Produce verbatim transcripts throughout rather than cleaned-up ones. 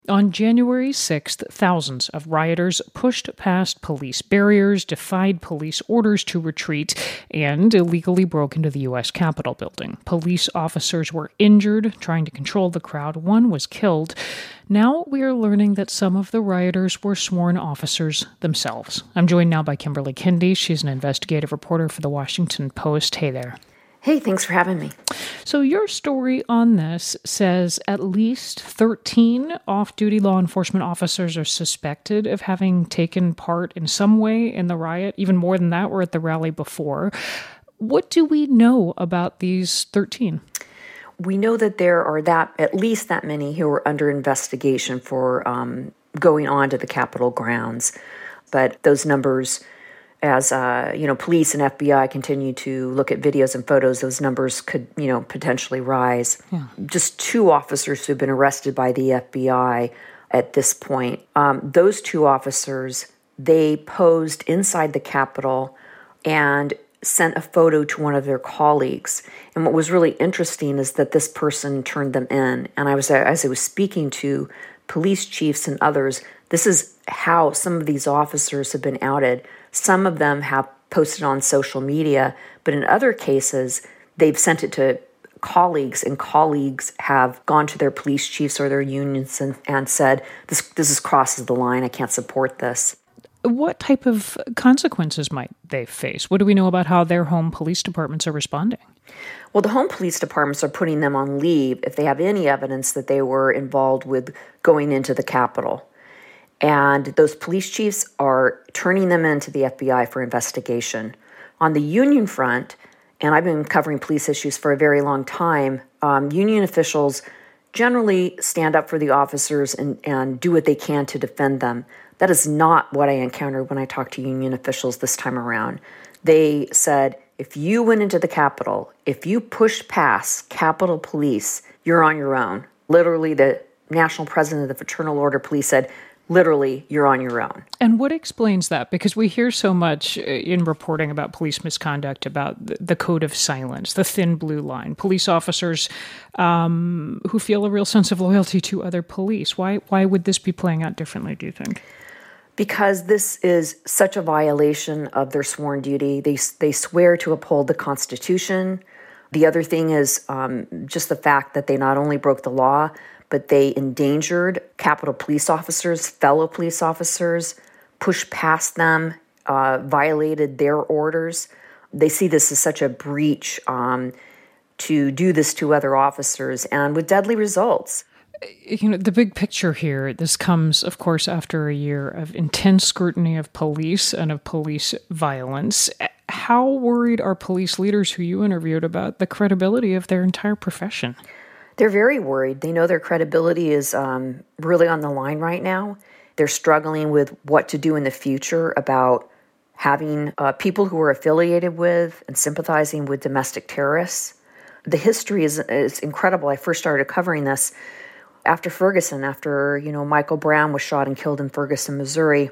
On January sixth, thousands of rioters pushed past police barriers, defied police orders to retreat, and illegally broke into the U S Capitol building. Police officers were injured trying to control the crowd. One was killed. Now we are learning that some of the rioters were sworn officers themselves. I'm joined now by Kimberly Kindy. She's an investigative reporter for The Washington Post. Hey there. Hey, thanks for having me. So your story on this says at least thirteen off-duty law enforcement officers are suspected of having taken part in some way in the riot. Even more than that, were at the rally before. What do we know about these thirteen? We know that there are that at least that many who are under investigation for um, going on to the Capitol grounds. But those numbers, as uh, you know, police and F B I continue to look at videos and photos, those numbers could, you know, potentially rise. Yeah. Just two officers who've been arrested by the F B I at this point. Um, those two officers, they posed inside the Capitol and sent a photo to one of their colleagues. And what was really interesting is that this person turned them in. And I was, as I was speaking to police chiefs and others, this is how some of these officers have been outed. Some of them have posted on social media, but in other cases, they've sent it to colleagues, and colleagues have gone to their police chiefs or their unions and, and said, this, this is crosses the line, I can't support this. What type of consequences might they face? What do we know about how their home police departments are responding? Well, the home police departments are putting them on leave if they have any evidence that they were involved with going into the Capitol. And those police chiefs are turning them into the F B I for investigation. On the union front, and I've been covering police issues for a very long time, um, union officials generally stand up for the officers and, and do what they can to defend them. That is not what I encountered when I talked to union officials this time around. They said, if you went into the Capitol, if you pushed past Capitol Police, you're on your own. Literally, the national president of the Fraternal Order Police said, literally, you're on your own. And what explains that? Because we hear so much in reporting about police misconduct, about the code of silence, the thin blue line, police officers um, who feel a real sense of loyalty to other police. Why, why would this be playing out differently, do you think? Because this is such a violation of their sworn duty. They they swear to uphold the Constitution. The other thing is um, just the fact that they not only broke the law, but they endangered Capitol police officers, fellow police officers, pushed past them, uh, violated their orders. They see this as such a breach um, to do this to other officers, and with deadly results. You know, the big picture here, this comes, of course, after a year of intense scrutiny of police and of police violence. How worried are police leaders who you interviewed about the credibility of their entire profession? They're very worried. They know their credibility is um, really on the line right now. They're struggling with what to do in the future about having uh, people who are affiliated with and sympathizing with domestic terrorists. The history is, is incredible. I first started covering this after Ferguson, after, you know, Michael Brown was shot and killed in Ferguson, Missouri.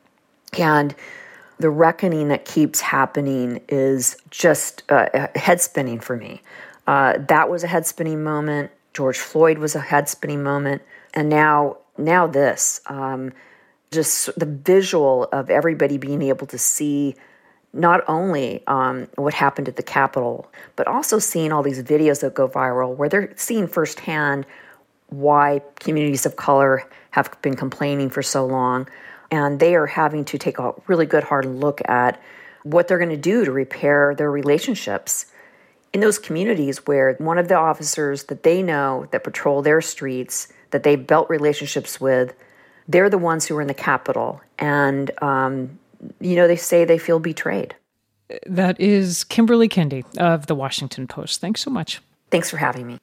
And the reckoning that keeps happening is just uh, head-spinning for me. Uh, that was a head-spinning moment. George Floyd was a head-spinning moment. And now, now this, um, just the visual of everybody being able to see not only um, what happened at the Capitol, but also seeing all these videos that go viral where they're seeing firsthand why communities of color have been complaining for so long. And they are having to take a really good hard look at what they're going to do to repair their relationships in those communities where one of the officers that they know that patrol their streets, that they've built relationships with, they're the ones who are in the Capitol. And, um, you know, they say they feel betrayed. That is Kimberly Kindy of The Washington Post. Thanks so much. Thanks for having me.